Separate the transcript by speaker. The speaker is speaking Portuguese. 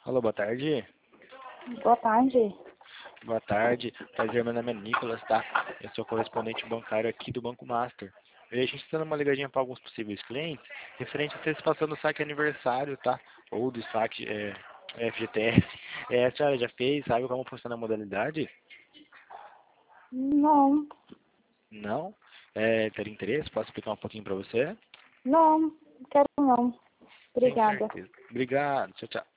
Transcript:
Speaker 1: Alô, boa tarde.
Speaker 2: Boa tarde.
Speaker 1: Boa tarde. Prazer, meu nome é Nicolas, tá? Eu sou correspondente bancário aqui do Banco Master. E a gente está dando uma ligadinha para alguns possíveis clientes, referente a participação do saque aniversário, tá? Ou do saque FGTS. A senhora já fez? Sabe como funciona a modalidade?
Speaker 2: Não,
Speaker 1: Não? Ter interesse? Posso explicar um pouquinho para você?
Speaker 2: não, quero não.
Speaker 1: Sem
Speaker 2: Obrigada.
Speaker 1: certeza. Obrigado. Tchau, tchau.